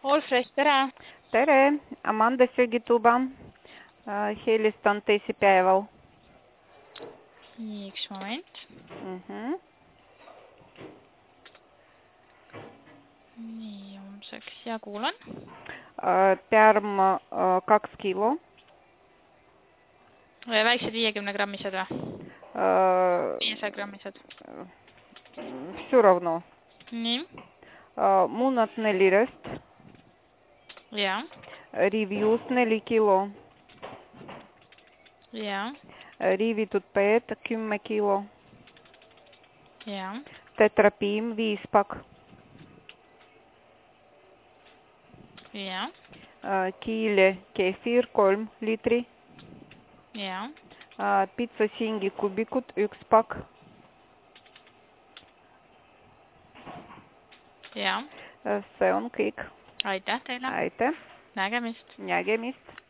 Allfresh, tere! Tere, Amanda söögituba. Helistan teisipäeval. Nii, üks moment. Nii, homseks ja kuulan. Pärm 2 kilo. Väiksed 50 grammised või? 500 grammised. Все равно. Nii. Munad 4. Ja. Rivjus 4 kilo. Ja. Rivitud peed 10 kilo. Ja. Tetrapiim 5 pakk. Ja. Kiili kefir 3 litri. Ja. Pitsa singi kubikud 1 pakk. Ja. See on kõik. Aitäh teile. Aitäh. Nägemist. Nägemist.